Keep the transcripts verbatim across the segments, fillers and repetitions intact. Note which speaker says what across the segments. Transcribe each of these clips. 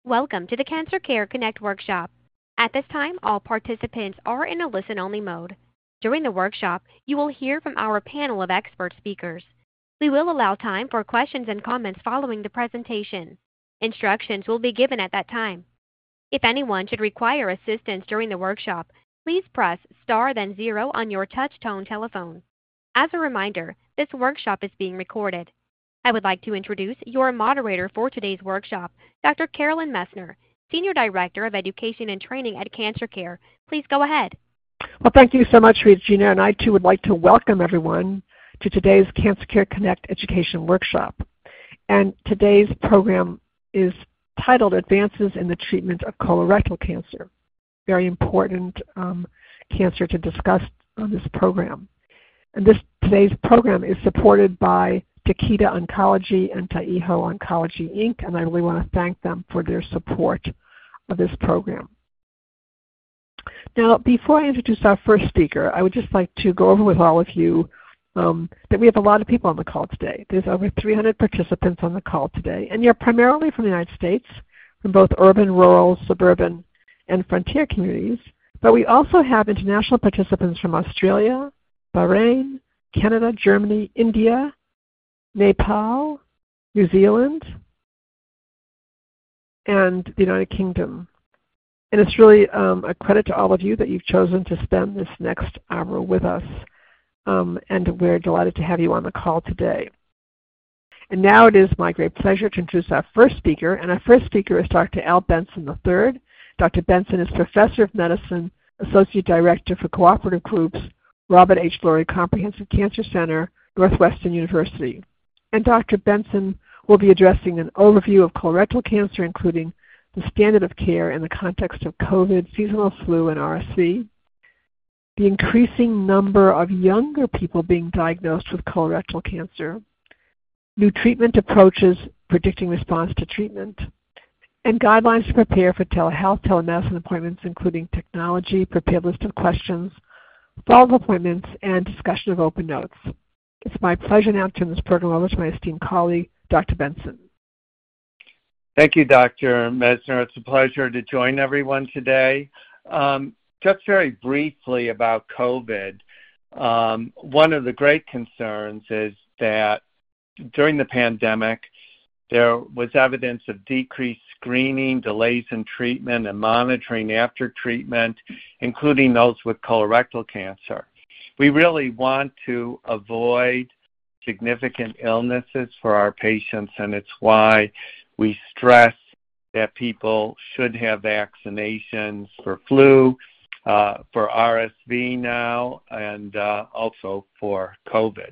Speaker 1: Welcome to the Cancer Care Connect workshop. At this time, all participants are in a listen-only mode. During the workshop, you will hear from our panel of expert speakers. We will allow time for questions and comments following the presentation. Instructions will be given at that time. If anyone should require assistance during the workshop, please press star then zero on your touch-tone telephone. As a reminder, this workshop is being recorded. I would like to introduce your moderator for today's workshop, Doctor Carolyn Messner, Senior Director of Education and Training at Cancer Care. Please go ahead.
Speaker 2: Well, thank you so much, Regina, and I too would like to welcome everyone to today's Cancer Care Connect Education Workshop. And today's program is titled Advances in the Treatment of Colorectal Cancer. Very important um, cancer to discuss on this program. And this today's program is supported by Takeda Oncology and Taiho Oncology, Incorporated, and I really want to thank them for their support of this program. Now, before I introduce our first speaker, I would just like to go over with all of you um, that we have a lot of people on the call today. There's over three hundred participants on the call today, and you're primarily from the United States, from both urban, rural, suburban, and frontier communities, but we also have international participants from Australia, Bahrain, Canada, Germany, India, Nepal, New Zealand, and the United Kingdom. And it's really um, a credit to all of you that you've chosen to spend this next hour with us, um, and we're delighted to have you on the call today. And now it is my great pleasure to introduce our first speaker, and our first speaker is Doctor Al Benson the third. Doctor Benson is Professor of Medicine, Associate Director for Cooperative Groups, Robert H. Lurie Comprehensive Cancer Center, Northwestern University. And Doctor Benson will be addressing an overview of colorectal cancer, including the standard of care in the context of COVID, seasonal flu, and R S V, the increasing number of younger people being diagnosed with colorectal cancer, new treatment approaches predicting response to treatment, and guidelines to prepare for telehealth, telemedicine appointments, including technology, prepared list of questions, follow-up appointments, and discussion of open notes. It's my pleasure now to turn this program over to my esteemed colleague, Doctor Benson.
Speaker 3: Thank you, Doctor Messner. It's a pleasure to join everyone today. Um, just very briefly about COVID, um, one of the great concerns is that during the pandemic, there was evidence of decreased screening, delays in treatment, and monitoring after treatment, including those with colorectal cancer. We really want to avoid significant illnesses for our patients, and it's why we stress that people should have vaccinations for flu, uh, for R S V now, and uh, also for COVID.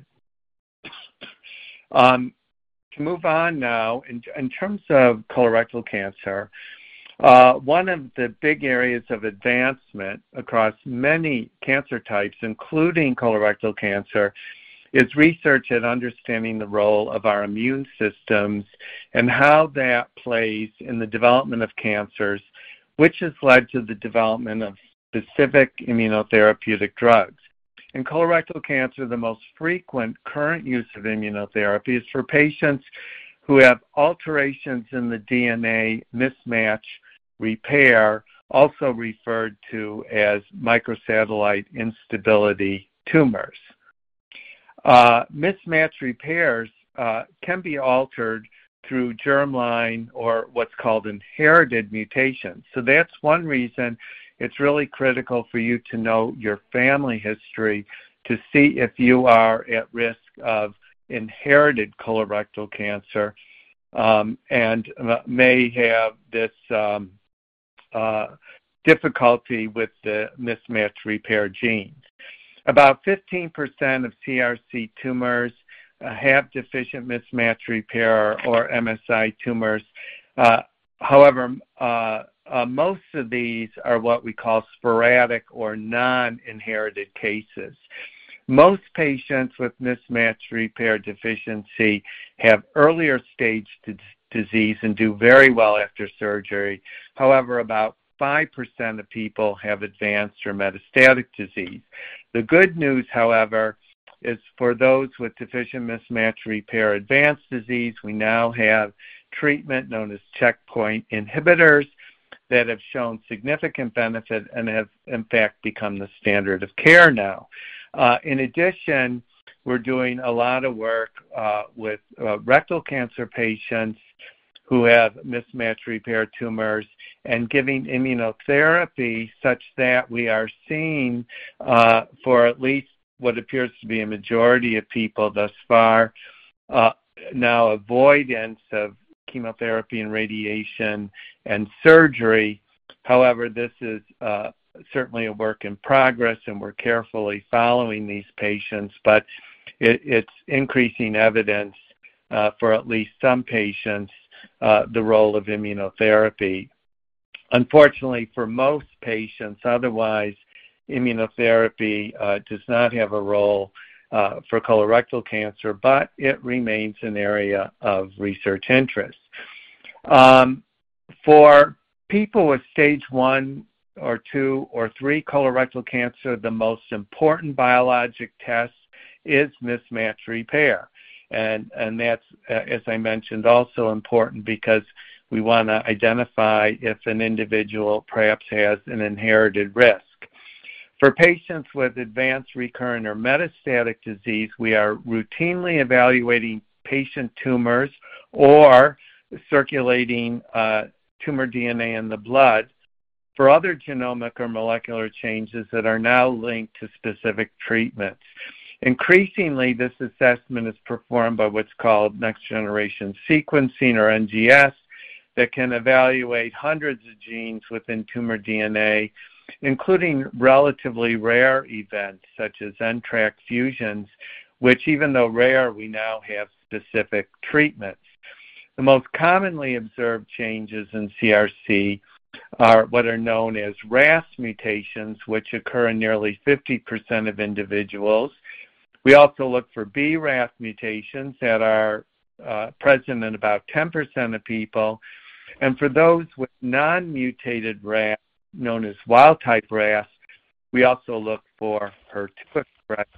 Speaker 3: Um, to move on now, in, in terms of colorectal cancer, Uh, one of the big areas of advancement across many cancer types, including colorectal cancer, is research at understanding the role of our immune systems and how that plays in the development of cancers, which has led to the development of specific immunotherapeutic drugs. In colorectal cancer, the most frequent current use of immunotherapy is for patients who have alterations in the D N A mismatch repair, also referred to as microsatellite instability tumors. Uh, mismatch repairs uh, can be altered through germline or what's called inherited mutations. So that's one reason it's really critical for you to know your family history to see if you are at risk of inherited colorectal cancer um, and uh, may have this um, Uh, difficulty with the mismatch repair genes. About fifteen percent of C R C tumors uh, have deficient mismatch repair or M S I tumors. Uh, however, uh, uh, most of these are what we call sporadic or non-inherited cases. Most patients with mismatch repair deficiency have earlier stage d- disease and do very well after surgery. However, about five percent of people have advanced or metastatic disease. The good news, however, is for those with deficient mismatch repair advanced disease, we now have treatment known as checkpoint inhibitors that have shown significant benefit and have, in fact, become the standard of care now. Uh, in addition, we're doing a lot of work uh, with uh, rectal cancer patients who have mismatch repair tumors and giving immunotherapy such that we are seeing uh, for at least what appears to be a majority of people thus far uh, now avoidance of chemotherapy and radiation and surgery. However, this is uh, certainly a work in progress, and we're carefully following these patients, but it, it's increasing evidence uh, for at least some patients uh, the role of immunotherapy. Unfortunately, for most patients, otherwise, immunotherapy uh, does not have a role uh, for colorectal cancer, but it remains an area of research interest. Um, for people with stage one or two or three colorectal cancer, the most important biologic test is mismatch repair. And, and that's, uh, as I mentioned, also important because we want to identify if an individual perhaps has an inherited risk. For patients with advanced, recurrent, or metastatic disease, we are routinely evaluating patient tumors or circulating uh, tumor D N A in the blood for other genomic or molecular changes that are now linked to specific treatments. Increasingly, this assessment is performed by what's called next-generation sequencing, or N G S, that can evaluate hundreds of genes within tumor D N A, including relatively rare events such as N TRK fusions, which, even though rare, we now have specific treatments. The most commonly observed changes in C R C are what are known as R A S mutations, which occur in nearly fifty percent of individuals. We also look for B R A F mutations that are uh, present in about ten percent of people. And for those with non-mutated R A S, known as wild-type R A S, we also look for H E R two expression.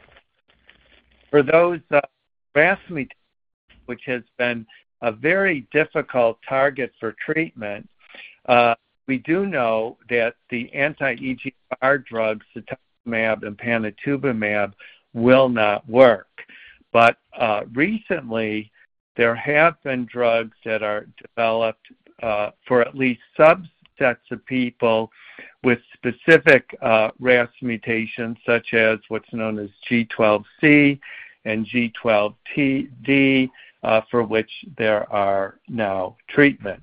Speaker 3: For those uh, R A S mutations, which has been a very difficult target for treatment, uh, we do know that the anti-E G F R drugs, cetuximab and panitumumab, will not work. But uh, recently, there have been drugs that are developed uh, for at least subsets of people with specific uh, R A S mutations, such as what's known as G twelve C and G twelve D, uh, for which there are now treatments.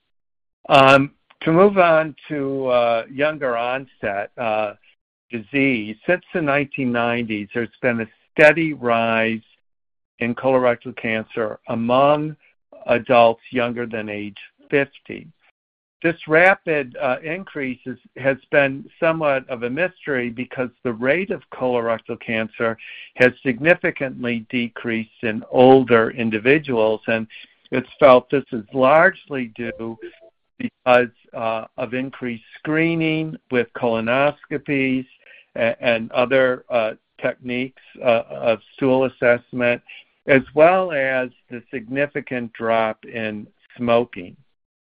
Speaker 3: Um, to move on to uh, younger onset uh, disease, since the nineteen nineties, there's been a steady rise in colorectal cancer among adults younger than age fifty. This rapid uh, increase is, has been somewhat of a mystery because the rate of colorectal cancer has significantly decreased in older individuals, and it's felt this is largely due because uh, of increased screening with colonoscopies and, and other uh, techniques uh, of stool assessment, as well as the significant drop in smoking.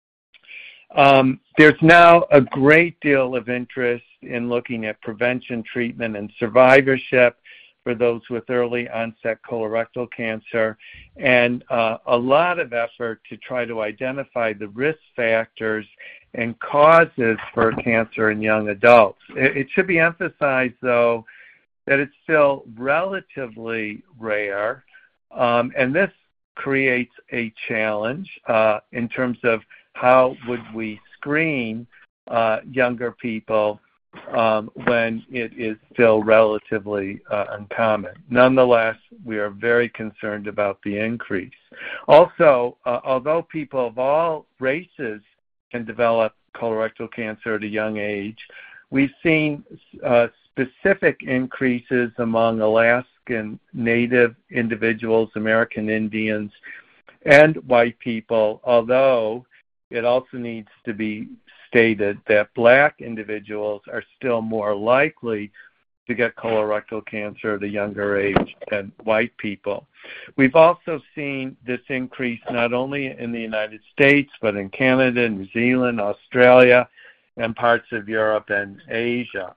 Speaker 3: Um, there's now a great deal of interest in looking at prevention, treatment, and survivorship for those with early onset colorectal cancer, and uh, a lot of effort to try to identify the risk factors and causes for cancer in young adults. It, it should be emphasized, though, that it's still relatively rare, um, and this creates a challenge uh, in terms of how would we screen uh, younger people um, when it is still relatively uh, uncommon. Nonetheless, we are very concerned about the increase. Also, uh, although people of all races can develop colorectal cancer at a young age, we've seen uh, specific increases among Alaskan Native individuals, American Indians, and white people, although it also needs to be stated that Black individuals are still more likely to get colorectal cancer at a younger age than white people. We've also seen this increase not only in the United States, but in Canada, New Zealand, Australia, and parts of Europe and Asia.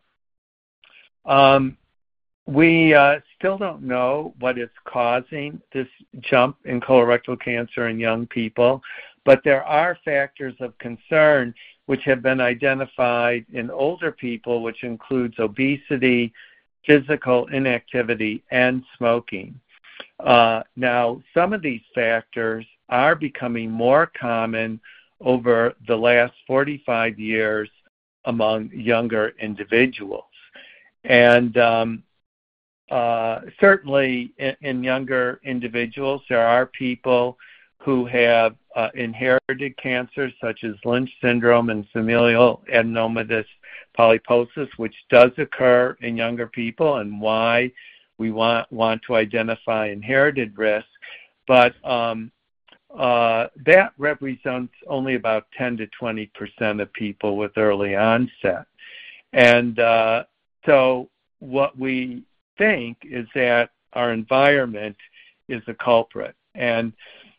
Speaker 3: Um, we uh, still don't know what is causing this jump in colorectal cancer in young people, but there are factors of concern which have been identified in older people, which includes obesity, physical inactivity, and smoking. Uh, now, some of these factors are becoming more common over the last forty-five years among younger individuals. And um, uh, certainly in, in younger individuals, there are people who have uh, inherited cancers such as Lynch syndrome and familial adenomatous polyposis, which does occur in younger people, and why we want, want to identify inherited risk. But um, uh, that represents only about ten to twenty percent of people with early onset. And uh, so what we think is that our environment is a culprit. And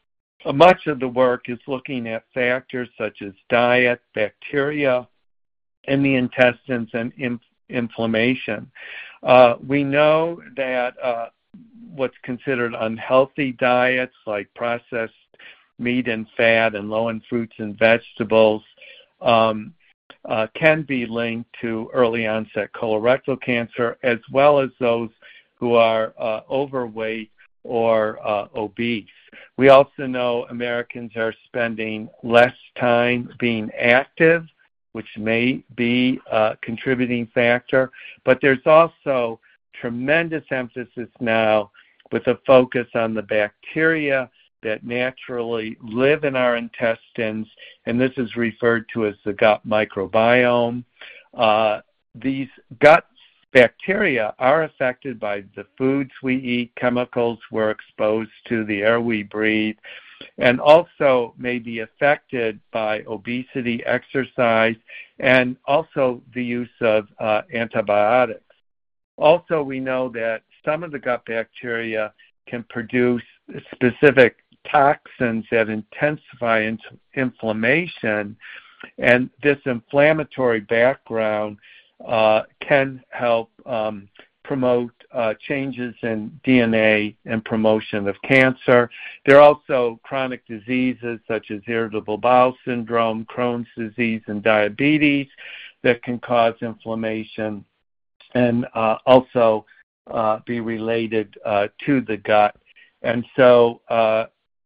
Speaker 3: much of the work is looking at factors such as diet, bacteria in the intestines, and inf- inflammation. Uh, we know that uh, what's considered unhealthy diets like processed meat and fat and low in fruits and vegetables um, uh, can be linked to early onset colorectal cancer, as well as those who are uh, overweight or uh, obese. We also know Americans are spending less time being active, which may be a contributing factor, but there's also tremendous emphasis now with a focus on the bacteria that naturally live in our intestines, and this is referred to as the gut microbiome. Uh, these gut bacteria are affected by the foods we eat, chemicals we're exposed to, the air we breathe, and also may be affected by obesity, exercise, and also the use of uh, antibiotics. Also, we know that some of the gut bacteria can produce specific toxins that intensify in- inflammation, and this inflammatory background uh, can help um, promote uh, changes in D N A and promotion of cancer. There are also chronic diseases such as irritable bowel syndrome, Crohn's disease, and diabetes that can cause inflammation and uh, also uh, be related uh, to the gut. And so uh,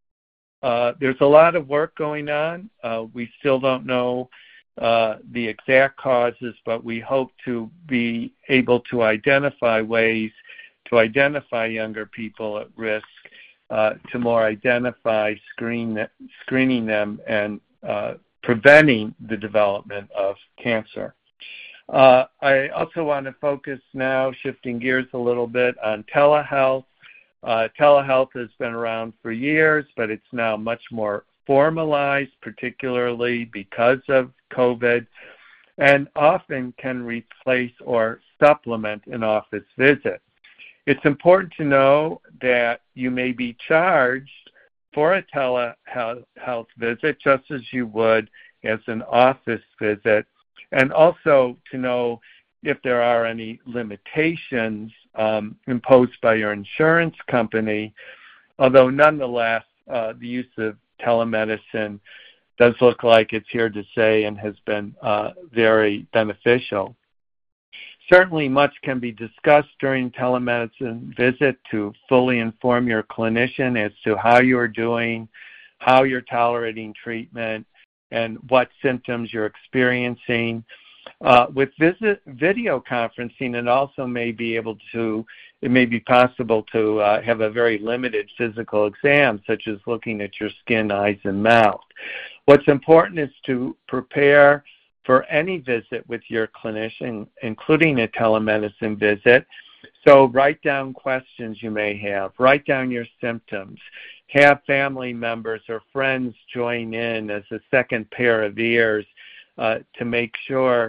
Speaker 3: uh, there's a lot of work going on. Uh, we still don't know uh, the exact causes, but we hope to be able to identify ways to identify younger people at risk, uh, to more identify, screen, screening them, and uh, preventing the development of cancer. Uh, I also want to focus now, shifting gears a little bit, on telehealth. Uh, telehealth has been around for years, but it's now much more formalized, particularly because of COVID, and often can replace or supplement an office visit. It's important to know that you may be charged for a telehealth visit just as you would as an office visit, and also to know if there are any limitations um, imposed by your insurance company, although nonetheless uh, the use of telemedicine does look like it's here to stay and has been uh, very beneficial. Certainly much can be discussed during telemedicine visit to fully inform your clinician as to how you are doing, how you're tolerating treatment, and what symptoms you're experiencing. Uh, with visit, video conferencing, it also may be able to, it may be possible to uh, have a very limited physical exam, such as looking at your skin, eyes, and mouth. What's important is to prepare for any visit with your clinician, including a telemedicine visit. So write down questions you may have, write down your symptoms, have family members or friends join in as a second pair of ears uh, to make sure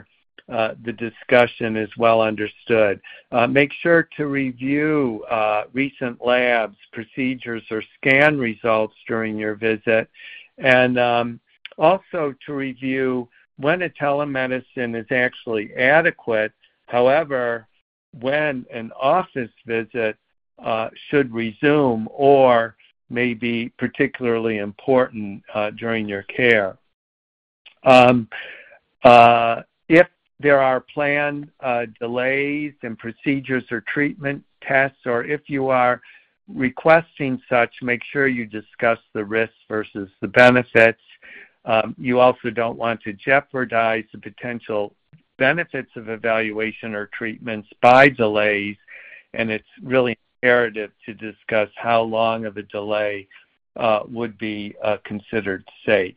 Speaker 3: uh, the discussion is well understood. Uh, make sure to review uh, recent labs, procedures, or scan results during your visit, and um, also to review when a telemedicine is actually adequate. However, when an office visit uh, should resume or may be particularly important uh, during your care. Um, uh, if there are planned uh, delays in procedures or treatment tests, or if you are requesting such, make sure you discuss the risks versus the benefits. Um, you also don't want to jeopardize the potential benefits of evaluation or treatments by delays, and it's really imperative to discuss how long of a delay uh, would be uh, considered safe.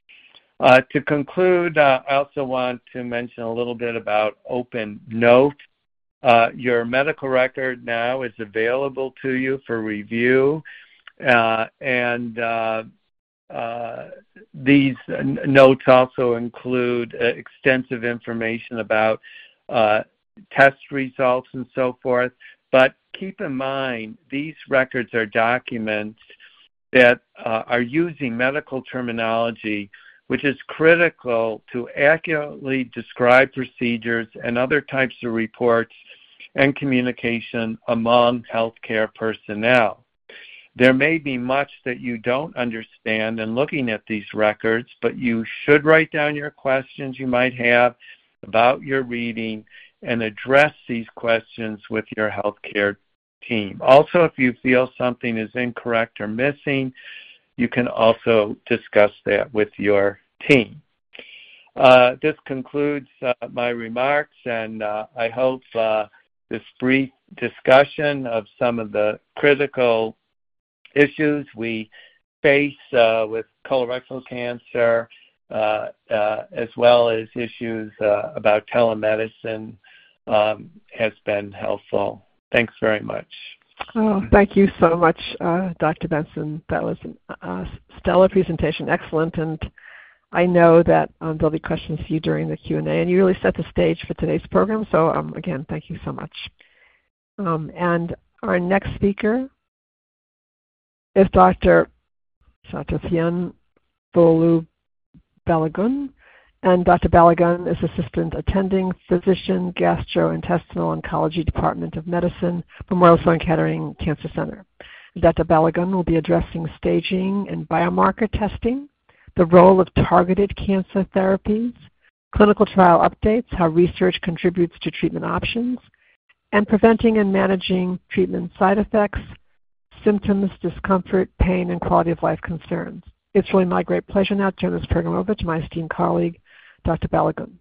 Speaker 3: Uh, to conclude, uh, I also want to mention a little bit about Open Note. Uh, your medical record now is available to you for review, uh, and uh, uh, these notes also include uh, extensive information about uh, test results and so forth. But keep in mind, these records are documents that uh, are using medical terminology, which is critical to accurately describe procedures and other types of reports and communication among healthcare personnel. There may be much that you don't understand in looking at these records, but you should write down your questions you might have about your reading and address these questions with your healthcare team. Also, if you feel something is incorrect or missing, you can also discuss that with your team. Uh, this concludes uh, my remarks, and uh, I hope uh, this brief discussion of some of the critical issues we face uh, with colorectal cancer, uh, uh, as well as issues uh, about telemedicine, um, has been helpful. Thanks very much.
Speaker 2: Oh, thank you so much, uh, Doctor Benson. That was a uh, stellar presentation, excellent, and I know that um, there'll be questions for you during the Q and A, and you really set the stage for today's program, so um, again, thank you so much. Um, and our next speaker is Doctor Satyathian Bolu Balagun, and Doctor Balagun is Assistant Attending Physician, Gastrointestinal Oncology Department of Medicine, Memorial Sloan Kettering Cancer Center. Doctor Balagun will be addressing staging and biomarker testing, the role of targeted cancer therapies, clinical trial updates, how research contributes to treatment options, and preventing and managing treatment side effects, symptoms, discomfort, pain, and quality of life concerns. It's really my great pleasure now to turn this program over to my esteemed colleague, Doctor Balagun.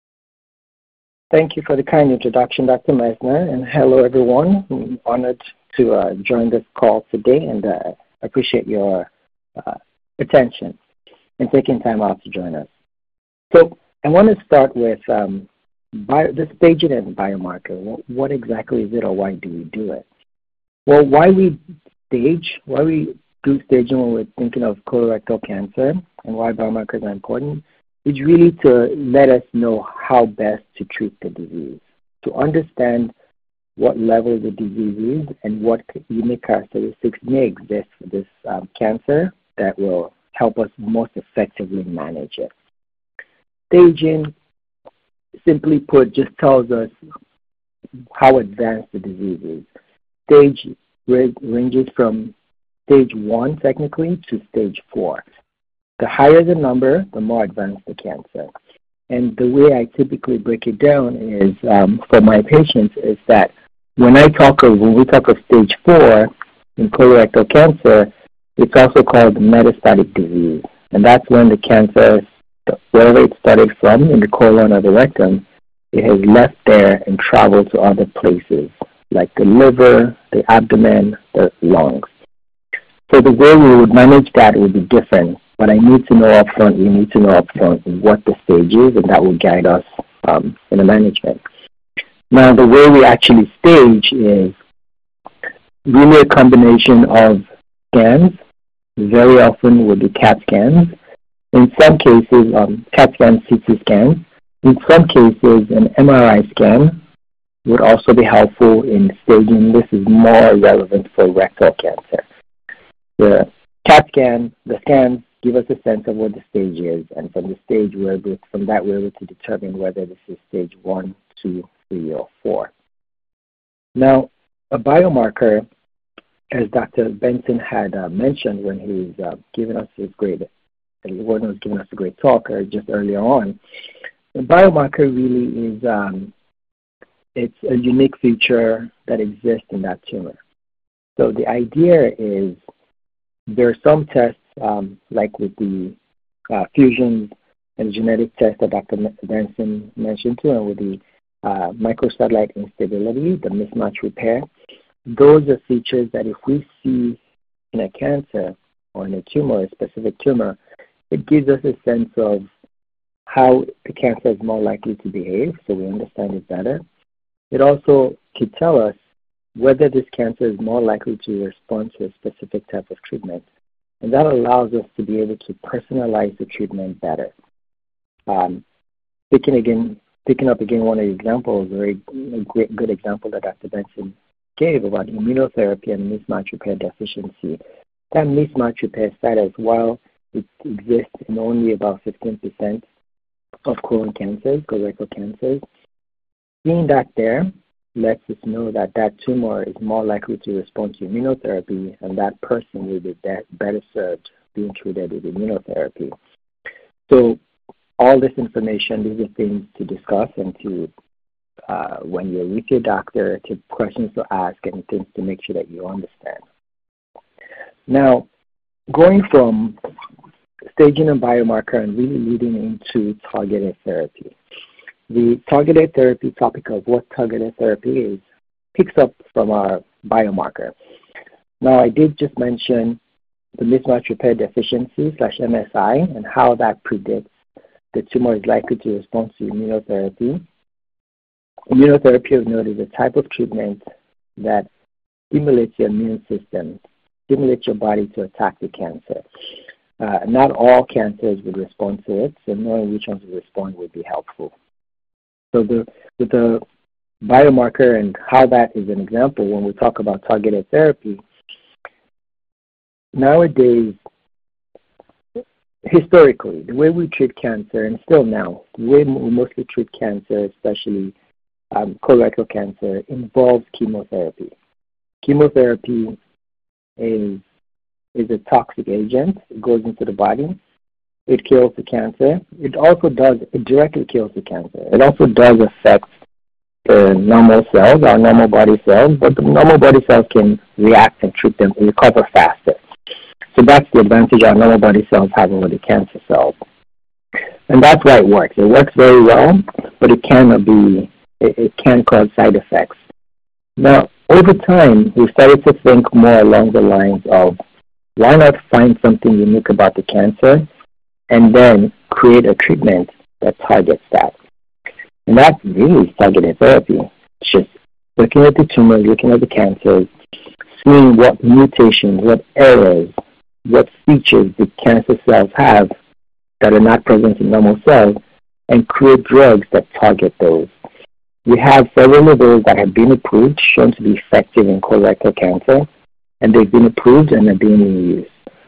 Speaker 4: Thank you for the kind introduction, Doctor Meisner, and hello, everyone. I'm honored to uh, join this call today, and uh, appreciate your uh, attention and taking time out to join us. So I want to start with um, bio, the staging and biomarker. What, what exactly is it, or why do we do it? Well, why we stage, why we do staging when we're thinking of colorectal cancer and why biomarkers are important is really to let us know how best to treat the disease, to understand what level the disease is and what unique characteristics may exist for this um, cancer that will help us most effectively manage it. Staging, simply put, just tells us how advanced the disease is. Stage ranges from stage one, technically, to stage four. The higher the number, the more advanced the cancer. And the way I typically break it down is, um, for my patients, is that when I talk of, when we talk of stage four in colorectal cancer, it's also called metastatic disease. And that's when the cancer, wherever it started from, in the colon or the rectum, it has left there and traveled to other places, like the liver, the abdomen, the lungs. So the way we would manage that would be different. But I need to know upfront, we need to know upfront what the stage is, and that will guide us um, in the management. Now, the way we actually stage is really a combination of scans. Very often will be CAT scans. In some cases, um, CAT scans, C T scans. in some cases, an M R I scan would also be helpful in staging. This is more relevant for rectal cancer. The CAT scan, the scans give us a sense of what the stage is, and from the stage, we're able, from that, we're able to determine whether this is stage one, two, three, or four. Now, a biomarker, as Doctor Benson had uh, mentioned when he was uh, giving us his great, when he was giving us a great talk uh, just earlier on, the biomarker really is um, it's a unique feature that exists in that tumor. So the idea is there are some tests, um, like with the uh, fusions and genetic test that Doctor Benson mentioned too, and with the uh, microsatellite instability, the mismatch repair. Those are features that if we see in a cancer or in a tumor, a specific tumor, it gives us a sense of how the cancer is more likely to behave, so we understand it better. It also could tell us whether this cancer is more likely to respond to a specific type of treatment. And that allows us to be able to personalize the treatment better. Um, picking, again, picking up again one of the examples, a very a great, good example that Doctor Benson gave about immunotherapy and mismatch repair deficiency. That mismatch repair status, while it exists in only about fifteen percent of colon cancers, colorectal cancers, seeing that there lets us know that that tumor is more likely to respond to immunotherapy, and that person will be better served being treated with immunotherapy. So all this information, these are things to discuss and to, uh, when you're with your doctor, to questions to ask and things to make sure that you understand. Now, going from staging a biomarker and really leading into targeted therapy. The targeted therapy topic of what targeted therapy is picks up from our biomarker. Now, I did just mention the mismatch repair deficiency slash M S I and how that predicts the tumor is likely to respond to immunotherapy. Immunotherapy of note is a type of treatment that stimulates your immune system, stimulates your body to attack the cancer. Uh, not all cancers would respond to it, so knowing which ones will respond would be helpful. So the, with the biomarker and how that is an example when we talk about targeted therapy, nowadays, historically, the way we treat cancer, and still now, the way we mostly treat cancer, especially um, colorectal cancer, involves chemotherapy. Chemotherapy is, is a toxic agent. It goes into the body. It kills the cancer. It also does, it directly kills the cancer. It also does affect the normal cells, our normal body cells, but the normal body cells can react and treat them, recover faster. So that's the advantage our normal body cells have over the cancer cells. And that's why it works. It works very well, but it can be, it, it can cause side effects. Now, over time, we started to think more along the lines of why not find something unique about the cancer and then create a treatment that targets that. And that's really targeted therapy. It's just looking at the tumors, looking at the cancers, seeing what mutations, what errors, what features the cancer cells have that are not present in normal cells, and create drugs that target those. We have several of those that have been approved, shown to be effective in colorectal cancer, and they've been approved and are being in use.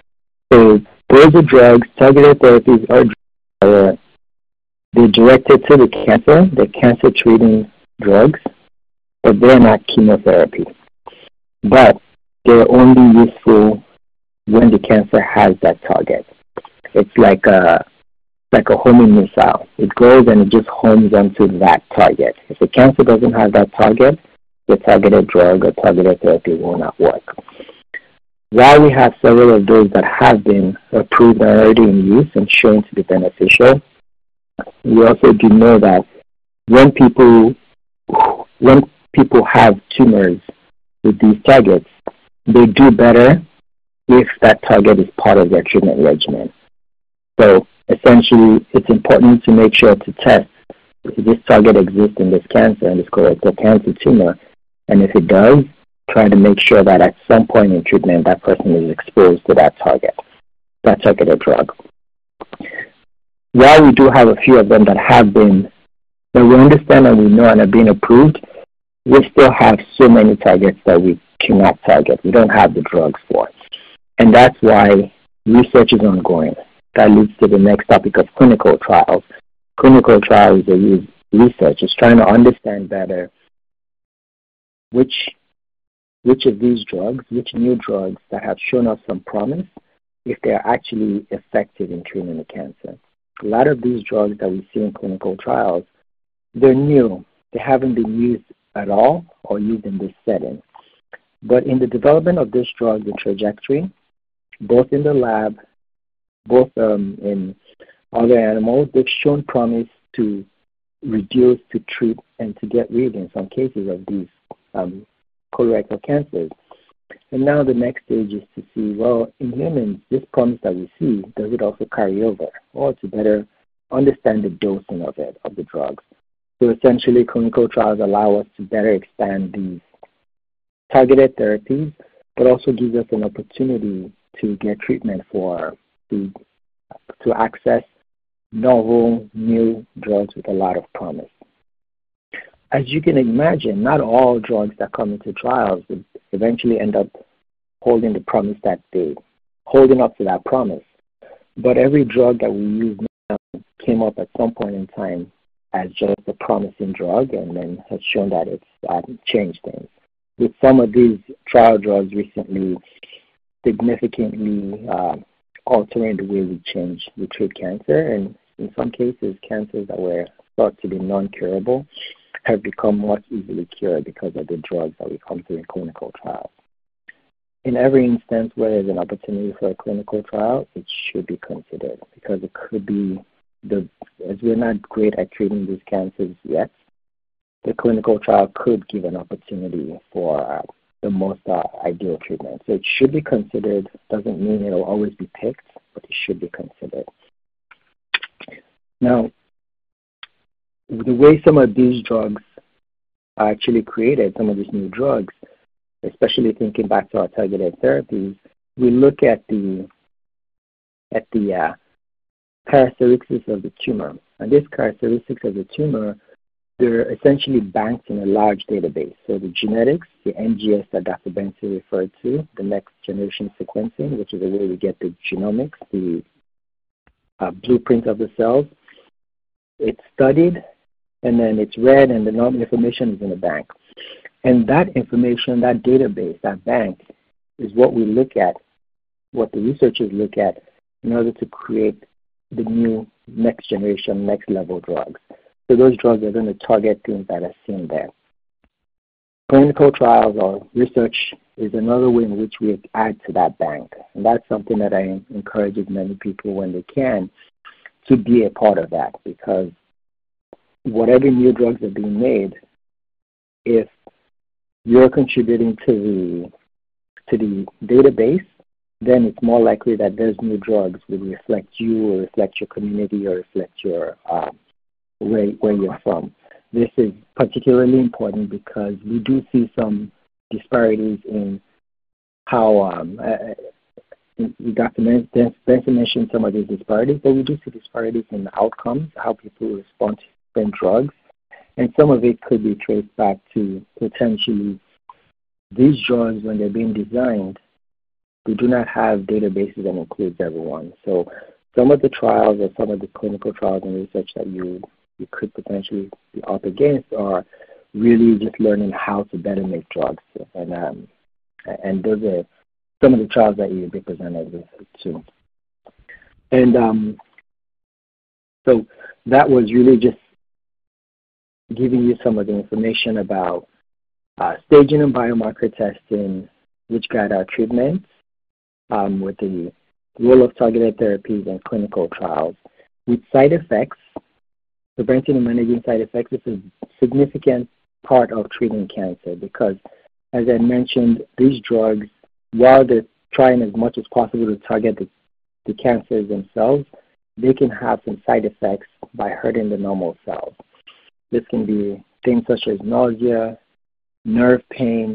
Speaker 4: So those are drugs, targeted therapies are drugs. They're directed to the cancer, they're cancer-treating drugs, but they're not chemotherapy. But they're only useful when the cancer has that target. It's like a, like a homing missile. It goes and it just homes onto that target. If the cancer doesn't have that target, the targeted drug or targeted therapy will not work. While we have several of those that have been approved and already in use and shown to be beneficial, we also do know that when people when people have tumors with these targets, they do better if that target is part of their treatment regimen. So essentially, it's important to make sure to test if this target exists in this cancer, in this colorectal cancer tumor, and if it does, try to make sure that at some point in treatment that person is exposed to that target, that targeted drug. While we do have a few of them that have been Now we understand and we know and are being approved, we still have so many targets that we cannot target. We don't have the drugs for. And that's why research is ongoing. That leads to the next topic of clinical trials. Clinical trials is research. It's trying to understand better which which of these drugs, which new drugs that have shown us some promise, if they're actually effective in treating the cancer. A lot of these drugs that we see in clinical trials, they're new. They haven't been used at all or used in this setting. But in the development of this drug, the trajectory, both in the lab, both um, in other animals, they've shown promise to reduce, to treat, and to get rid, in some cases, of these um, colorectal cancers. And now the next stage is to see, well, in humans, this promise that we see, does it also carry over? Or to better understand the dosing of it, of the drugs. So essentially, clinical trials allow us to better expand these targeted therapies, but also gives us an opportunity to get treatment for, to, to access novel, new drugs with a lot of promise. As you can imagine, not all drugs that come into trials would eventually end up holding the promise that they, holding up to that promise. But every drug that we use now came up at some point in time as just a promising drug and then has shown that it's um, changed things. With some of these trial drugs recently significantly uh, altering the way we change, we treat cancer, and in some cases, cancers that were thought to be non-curable have become much easily cured because of the drugs that we come through in clinical trials. In every instance where there's an opportunity for a clinical trial, it should be considered because it could be, the, as we're not great at treating these cancers yet, the clinical trial could give an opportunity for uh, the most uh, ideal treatment. So it should be considered. Doesn't mean it'll always be picked, but it should be considered. Now, the way some of these drugs are actually created, some of these new drugs, especially thinking back to our targeted therapies, we look at the at the uh, characteristics of the tumor. And these characteristics of the tumor, they're essentially banked in a large database. So the genetics, the N G S that Doctor Benson referred to, the next generation sequencing, which is the way we get the genomics, the uh, blueprint of the cells, it's studied, and then it's read, and the normal information is in a bank. And that information, that database, that bank, is what we look at, what the researchers look at in order to create the new next generation, next level drugs. So those drugs are going to target things that are seen there. Clinical trials or research is another way in which we add to that bank. And that's something that I encourage many people when they can to be a part of that, because whatever new drugs are being made, if you're contributing to the to the database, then it's more likely that those new drugs will reflect you or reflect your community or reflect your um, where where you're from. This is particularly important because we do see some disparities in how um, uh, Doctor Benson mentioned some of these disparities, but we do see disparities in outcomes, how people respond to different drugs, and some of it could be traced back to potentially these drugs, when they're being designed, we do not have databases that includes everyone. So some of the trials or some of the clinical trials and research that you, you could potentially be up against are really just learning how to better make drugs. And um, and those are some of the trials that you'll be presented with too. And um, so that was really just giving you some of the information about uh, staging and biomarker testing, which guide our treatments, um, with the role of targeted therapies and clinical trials. With side effects, preventing and managing side effects is a significant part of treating cancer because, as I mentioned, these drugs, while they're trying as much as possible to target the, the cancers themselves, they can have some side effects by hurting the normal cells. This can be things such as nausea, nerve pain,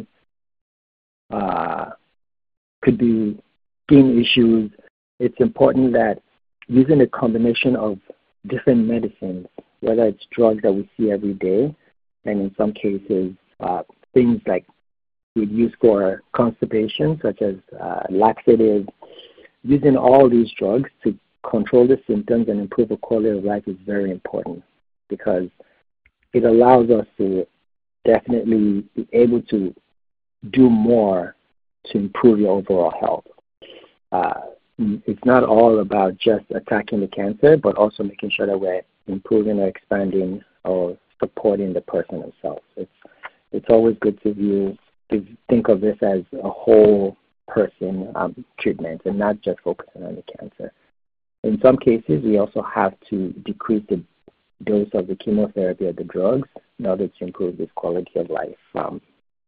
Speaker 4: uh, could be skin issues. It's important that using a combination of different medicines, whether it's drugs that we see every day, and in some cases, uh, things like we'd use for constipation, such as uh, laxatives. Using all these drugs to control the symptoms and improve the quality of life is very important because it allows us to definitely be able to do more to improve your overall health. Uh, it's not all about just attacking the cancer, but also making sure that we're improving or expanding or supporting the person themselves. It's it's always good to view to think of this as a whole person um, treatment and not just focusing on the cancer. In some cases, we also have to decrease the dose of the chemotherapy or the drugs in order to improve this quality of life um,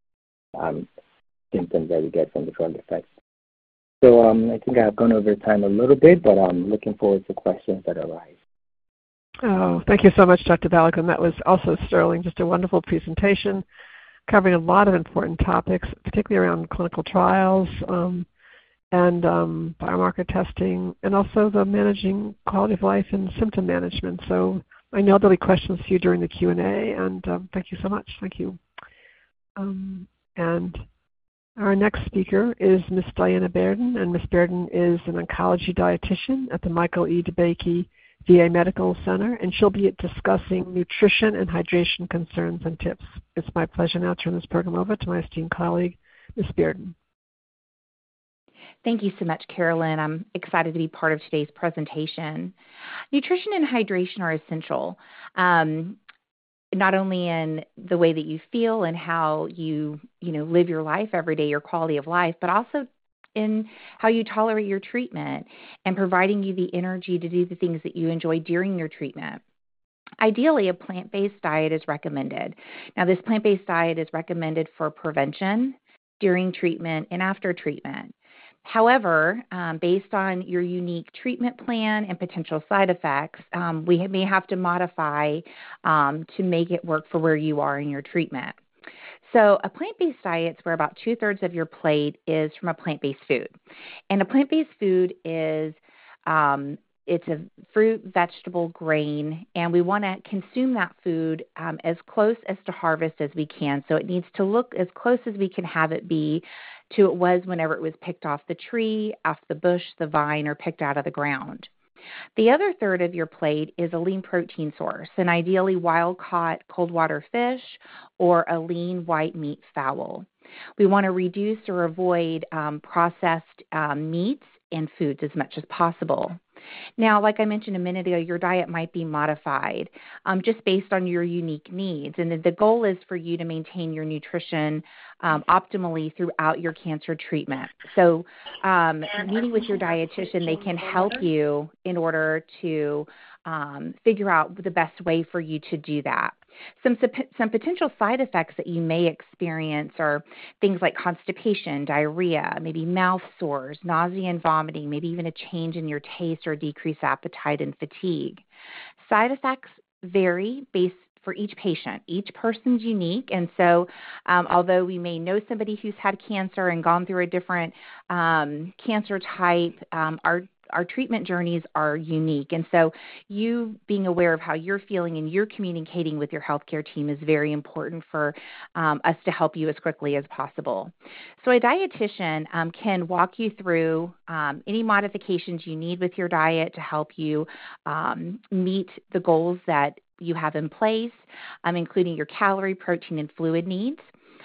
Speaker 4: um, symptoms that we get from the drug effects. So um, I think I've gone over time a little bit, but I'm looking forward to questions that arise.
Speaker 2: Oh, thank you so much, Doctor Balican. That was also sterling, just a wonderful presentation covering a lot of important topics, particularly around clinical trials um, and um, biomarker testing, and also the managing quality of life and symptom management. So I know there'll be questions for you during the Q and A, and um, thank you so much. Thank you. Um, and our next speaker is Miz Diana Bearden, and Miz Bearden is an oncology dietitian at the Michael E. DeBakey V A Medical Center, and she'll be discussing nutrition and hydration concerns and tips. It's my pleasure now to turn this program over to my esteemed colleague, Miz Bearden.
Speaker 5: Thank you so much, Carolyn. I'm excited to be part of today's presentation. Nutrition and hydration are essential, um, not only in the way that you feel and how you, you know, live your life every day, your quality of life, but also in how you tolerate your treatment and providing you the energy to do the things that you enjoy during your treatment. Ideally, a plant-based diet is recommended. Now, this plant-based diet is recommended for prevention, during treatment, and after treatment. However, um, based on your unique treatment plan and potential side effects, um, we may have to modify um, to make it work for where you are in your treatment. So a plant-based diet is where about two-thirds of your plate is from a plant-based food. And a plant-based food is um, it's a fruit, vegetable, grain, and we want to consume that food um, as close as to harvest as we can. So it needs to look as close as we can have it be to it was whenever it was picked off the tree, off the bush, the vine, or picked out of the ground. The other third of your plate is a lean protein source, and ideally wild-caught cold water fish or a lean white meat fowl. We want to reduce or avoid um, processed um, meats and foods as much as possible. Now, like I mentioned a minute ago, your diet might be modified um, just based on your unique needs. And the, the goal is for you to maintain your nutrition um, optimally throughout your cancer treatment. So um, meeting with your dietitian, they can help you in order to um, figure out the best way for you to do that. Some, some potential side effects that you may experience are things like constipation, diarrhea, maybe mouth sores, nausea and vomiting, maybe even a change in your taste or decreased appetite and fatigue. Side effects vary based for each patient. Each person's unique, and so um, although we may know somebody who's had cancer and gone through a different um, cancer type, um, our Our treatment journeys are unique. And so you being aware of how you're feeling and you're communicating with your healthcare team is very important for um, us to help you as quickly as possible. So a dietitian um, can walk you through um, any modifications you need with your diet to help you um, meet the goals that you have in place, um, including your calorie, protein, and fluid needs.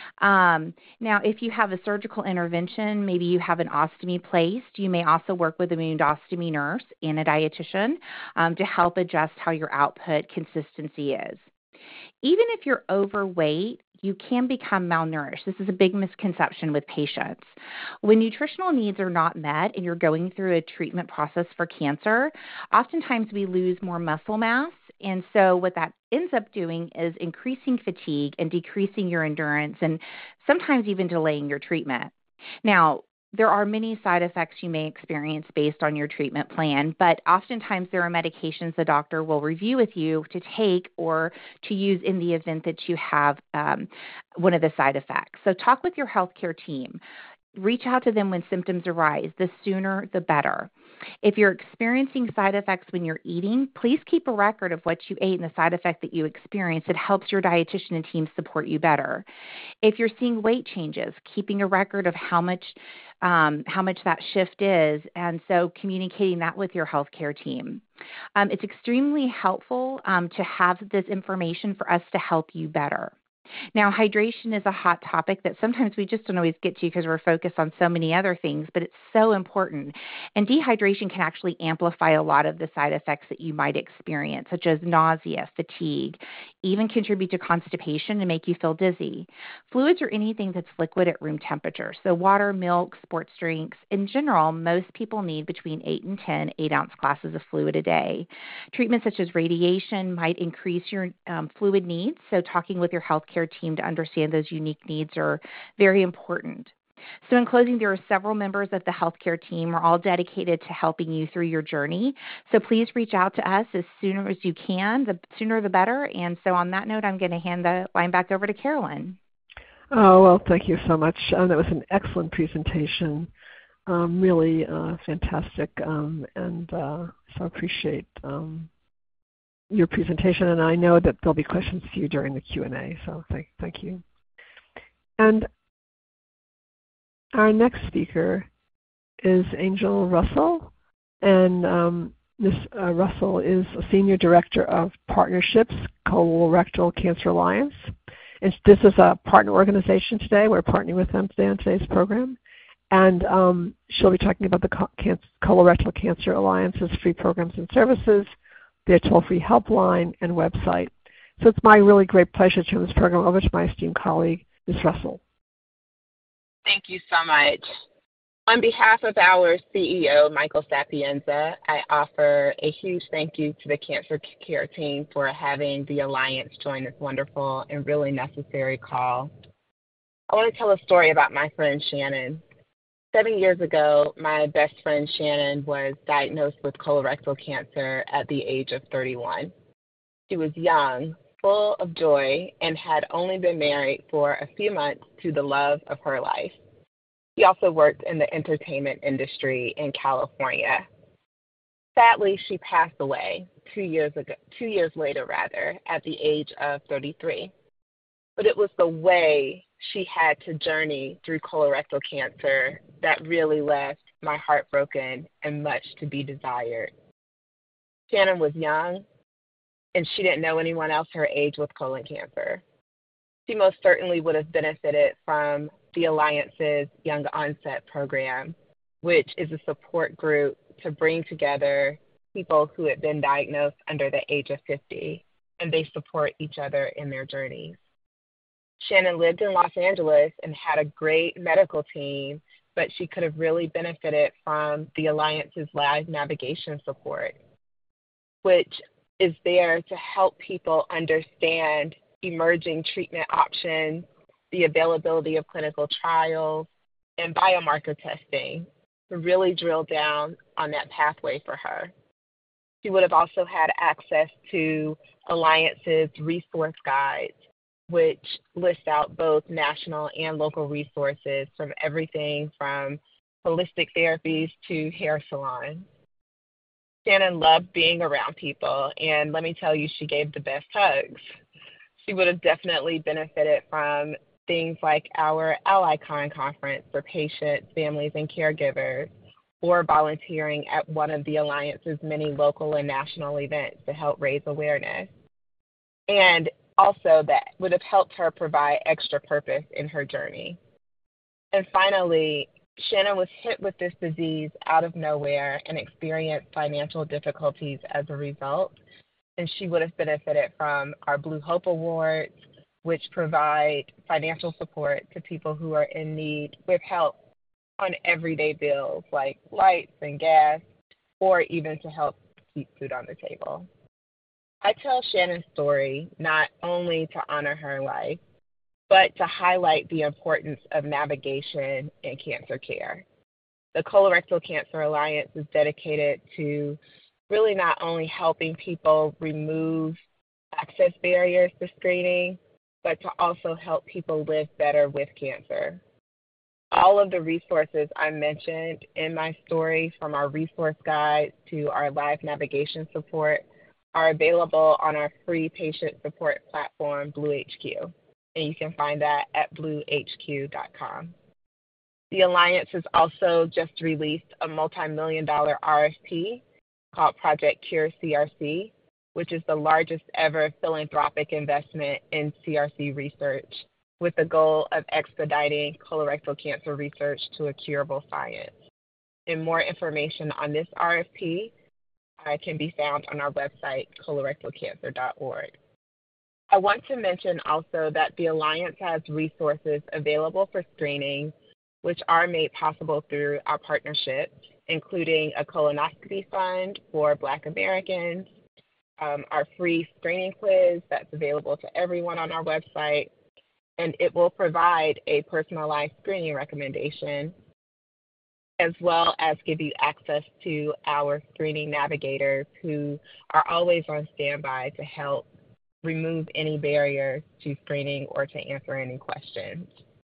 Speaker 5: Um, now, if you have a surgical intervention, maybe you have an ostomy placed, you may also work with a mundostomy nurse and a dietitian um, to help adjust how your output consistency is. Even if you're overweight, you can become malnourished. This is a big misconception with patients. When nutritional needs are not met and you're going through a treatment process for cancer, oftentimes we lose more muscle mass. And so what that ends up doing is increasing fatigue and decreasing your endurance and sometimes even delaying your treatment. Now, there are many side effects you may experience based on your treatment plan, but oftentimes there are medications the doctor will review with you to take or to use in the event that you have um, one of the side effects. So talk with your healthcare team. Reach out to them when symptoms arise. The sooner, the better. If you're experiencing side effects when you're eating, please keep a record of what you ate and the side effect that you experienced. It helps your dietitian and team support you better. If you're seeing weight changes, keeping a record of how much um, how much that shift is, and so communicating that with your healthcare team. Um, it's extremely helpful um, to have this information for us to help you better. Now, hydration is a hot topic that sometimes we just don't always get to because we're focused on so many other things, but it's so important. And dehydration can actually amplify a lot of the side effects that you might experience, such as nausea, fatigue, even contribute to constipation and make you feel dizzy. Fluids are anything that's liquid at room temperature. So water, milk, sports drinks. In general, most people need between eight and ten eight-ounce glasses of fluid a day. Treatments such as radiation might increase your um, fluid needs, so talking with your healthcare team to understand those unique needs are very important. So in closing, there are several members of the healthcare team. We're all dedicated to helping you through your journey. So please reach out to us as soon as you can. The sooner the better. And so on that note, I'm going to hand the line back over to Carolyn.
Speaker 2: Oh, well, thank you so much. Um, that was an excellent presentation. Um, really uh, fantastic. Um, and uh, so I appreciate um, your presentation. And I know that there'll be questions to you during the Q and A. So thank, thank you. And our next speaker is Angel Russell, and um, Miz Uh, Russell is a Senior Director of Partnerships, Colorectal Cancer Alliance. And this is a partner organization today. We're partnering with them today on today's program. And um, she'll be talking about the Can- Colorectal Cancer Alliance's free programs and services, their toll-free helpline, and website. So it's my really great pleasure to turn this program over to my esteemed colleague, Miz Russell.
Speaker 6: Thank you so much. On behalf of our C E O, Michael Sapienza, I offer a huge thank you to the Cancer Care team for having the Alliance join this wonderful and really necessary call. I want to tell a story about my friend Shannon. Seven years ago, my best friend Shannon was diagnosed with colorectal cancer at the age of thirty-one. She was young, full of joy, and had only been married for a few months to the love of her life. She also worked in the entertainment industry in California. Sadly, she passed away two years ago, two years later, rather, at the age of thirty-three. But it was the way she had to journey through colorectal cancer that really left my heart broken and much to be desired. Shannon was young, and she didn't know anyone else her age with colon cancer. She most certainly would have benefited from the Alliance's Young Onset program, which is a support group to bring together people who had been diagnosed under the age of fifty, and they support each other in their journeys. Shannon lived in Los Angeles and had a great medical team, but she could have really benefited from the Alliance's live navigation support, which is there to help people understand emerging treatment options, the availability of clinical trials, and biomarker testing to really drill down on that pathway for her. She would have also had access to Alliance's resource guides, which list out both national and local resources from everything from holistic therapies to hair salons. Shannon loved being around people, and let me tell you, she gave the best hugs. She would have definitely benefited from things like our AllyCon conference for patients, families, and caregivers, or volunteering at one of the Alliance's many local and national events to help raise awareness. And also that would have helped her provide extra purpose in her journey. And finally, Shannon was hit with this disease out of nowhere and experienced financial difficulties as a result. And she would have benefited from our Blue Hope Awards, which provide financial support to people who are in need with help on everyday bills like lights and gas, or even to help keep food on the table. I tell Shannon's story not only to honor her life, but to highlight the importance of navigation in cancer care. The Colorectal Cancer Alliance is dedicated to really not only helping people remove access barriers to screening, but to also help people live better with cancer. all of the resources I mentioned in my story, from our resource guide to our live navigation support, are available on our free patient support platform, Blue H Q. And you can find that at blue h q dot com. The Alliance has also just released a multi-million dollar R F P called Project Cure C R C, which is the largest ever philanthropic investment in C R C research, with the goal of expediting colorectal cancer research to a curable science. And more information on this R F P uh, can be found on our website, colorectal cancer dot org. I want to mention also that the Alliance has resources available for screening, which are made possible through our partnerships, including a colonoscopy fund for Black Americans, um, our free screening quiz that's available to everyone on our website, and it will provide a personalized screening recommendation, as well as give you access to our screening navigators who are always on standby to help remove any barriers to screening or to answer any questions.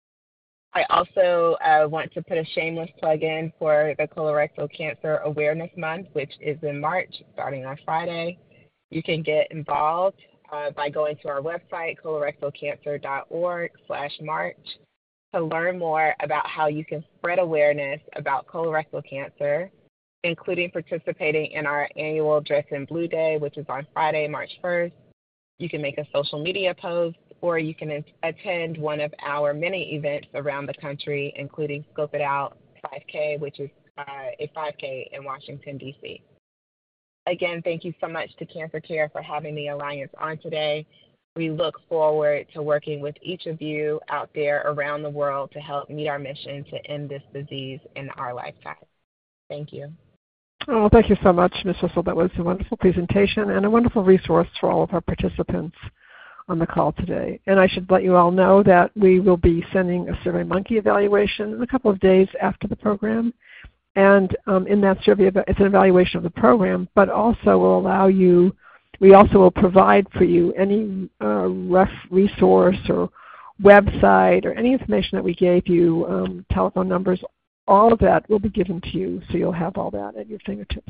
Speaker 6: I also uh, want to put a shameless plug in for the Colorectal Cancer Awareness Month, which is in March, starting on Friday. You can get involved uh, by going to our website, colorectal cancer dot org slash March, to learn more about how you can spread awareness about colorectal cancer, including participating in our annual Dress in Blue Day, which is on Friday, March first. You can make a social media post, or you can attend one of our many events around the country, including Scope It Out five K, which is uh, a five K in Washington, D C. Again, thank you so much to Cancer Care for having the Alliance on today. We look forward to working with each of you out there around the world to help meet our mission to end this disease in our lifetime. Thank you.
Speaker 2: Oh, thank you so much, Miz Russell. That was a wonderful presentation and a wonderful resource for all of our participants on the call today. And I should let you all know that we will be sending a SurveyMonkey evaluation in a couple of days after the program. And um, in that survey, it's an evaluation of the program, but also will allow you, we also will provide for you any uh, ref resource or website or any information that we gave you, um, telephone numbers. All of that will be given to you, so you'll have all that at your fingertips.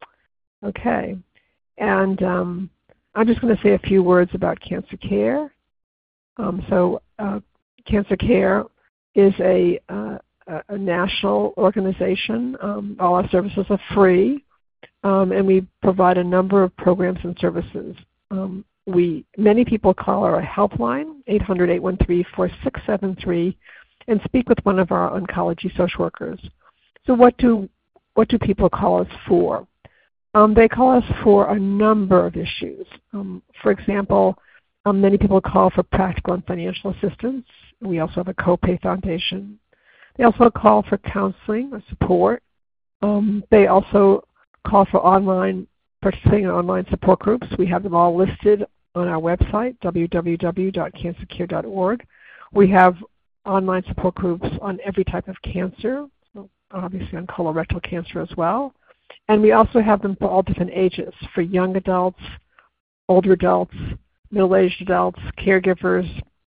Speaker 2: Okay, and um, I'm just going to say a few words about Cancer Care. Um, so uh, Cancer Care is a, uh, a national organization. Um, all our services are free, um, and we provide a number of programs and services. Um, we many people call our helpline, eight hundred, eight one three, four six seven three, and speak with one of our oncology social workers. So what do, what do people call us for? Um, they call us for a number of issues. Um, for example, um, many people call for practical and financial assistance. We also have a copay foundation. They also call for counseling or support. Um, they also call for online, participating in online support groups. We have them all listed on our website, w w w dot cancer care dot org. We have online support groups on every type of cancer, so obviously on colorectal cancer as well. And we also have them for all different ages, for young adults, older adults, middle-aged adults, caregivers.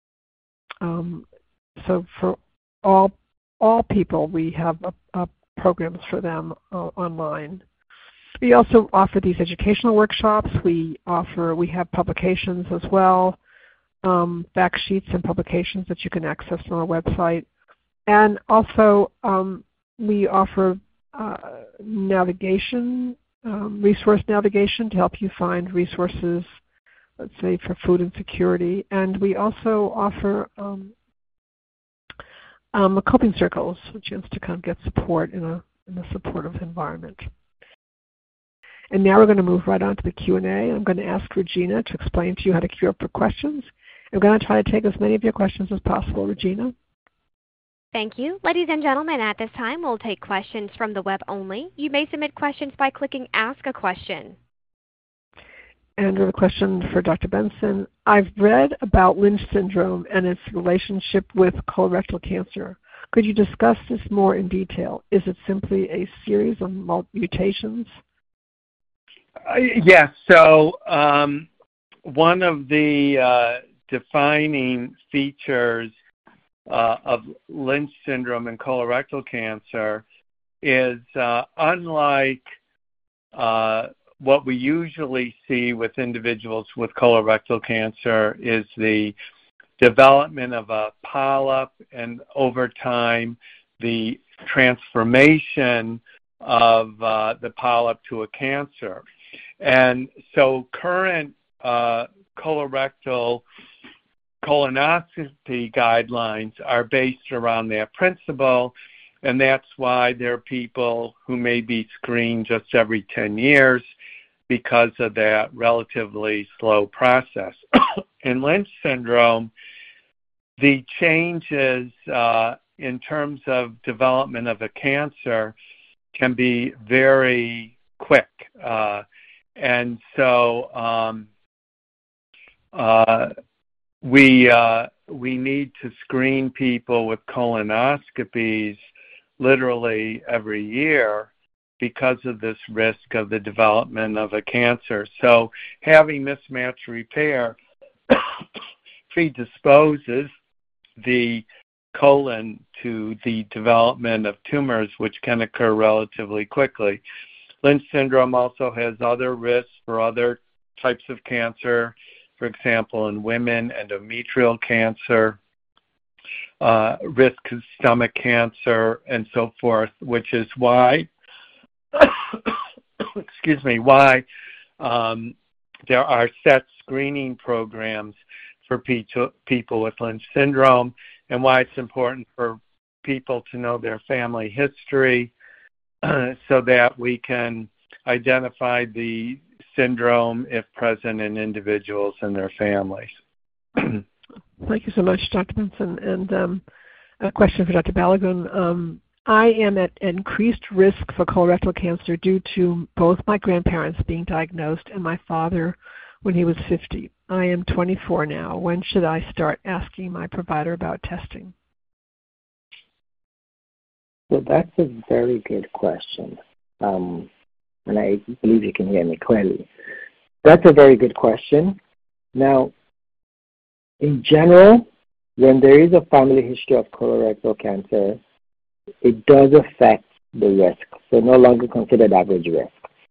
Speaker 2: Um, so for all all people, we have a, a programs for them uh, online. We also offer these educational workshops. We offer, we have publications as well. Um, fact sheets and publications that you can access on our website. And also um, we offer uh, navigation, um, resource navigation to help you find resources, let's say for food insecurity. And we also offer um, um, coping circles, a chance to kind of get support in a, in a supportive environment. And now we're going to move right on to the Q and A. I'm going to ask Regina to explain to you how to queue up for questions. I'm going to try to take as many of your questions as possible, Regina.
Speaker 1: Thank you. Ladies and gentlemen, at this time, we'll take questions from the web only. You may submit questions by clicking Ask a Question.
Speaker 2: And we have a question for Doctor Benson. I've read about Lynch syndrome and its relationship with colorectal cancer. Could you discuss this more in detail? Is it simply a series of mutations?
Speaker 3: Uh, yes. So um, one of the uh, defining features uh, of Lynch syndrome and colorectal cancer is uh, unlike uh, what we usually see with individuals with colorectal cancer is the development of a polyp and over time the transformation of uh, the polyp to a cancer. And so current uh, colorectal colonoscopy guidelines are based around that principle, and that's why there are people who may be screened just every ten years because of that relatively slow process. In Lynch syndrome, the changes uh, in terms of development of a cancer can be very quick. Uh, and so um, uh, we, uh, we need to screen people with colonoscopies literally every year because of this risk of the development of a cancer. So having mismatch repair predisposes the colon to the development of tumors, which can occur relatively quickly. Lynch syndrome also has other risks for other types of cancer, for example, in women, endometrial cancer, uh, risk of stomach cancer, and so forth, which is why, excuse me, why um, there are set screening programs for people with Lynch syndrome, and why it's important for people to know their family history uh, so that we can identify the syndrome if present in individuals and their families.
Speaker 2: Thank you so much, Doctor Benson. And um, a question for Doctor Balagoon. Um, I am at increased risk for colorectal cancer due to both my grandparents being diagnosed and my father when he was fifty. I am twenty-four now. When should I start asking my provider about testing?
Speaker 4: Well, that's a very good question. Um, and I believe you can hear me clearly. That's a very good question. Now, in general, when there is a family history of colorectal cancer, it does affect the risk, so no longer considered average risk.